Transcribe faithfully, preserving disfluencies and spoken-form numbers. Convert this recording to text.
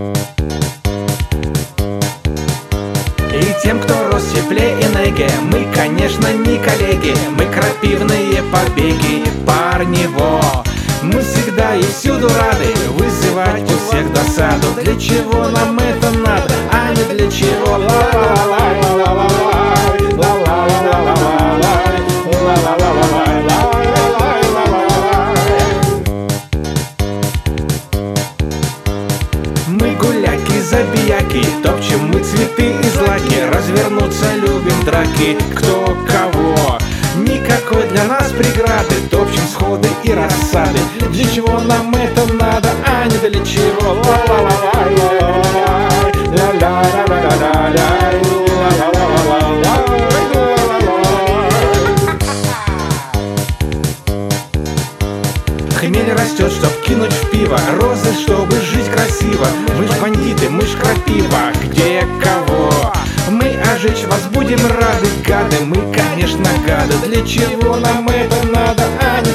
И тем, кто рос теплее и неге, мы, конечно, не коллеги. Мы крапивные побеги, парни, во. Мы всегда и всюду рады вызывать у всех досаду. Для чего нам это надо, а не для чего? Мы гуляки, забияки, топчем мы цветы и злаки. Развернуться любим драки, кто кого. Никакой для нас преграды, топчем сходы и рассады. Для чего нам это надо, а не для чего? Хмель растет, чтоб кинуть в пиво, розы, чтобы жить красиво. Мы ж бандиты, мы ж крапива, где кого? Мы ожечь вас будем рады, гады, мы, конечно, гады. Для чего нам это надо, а не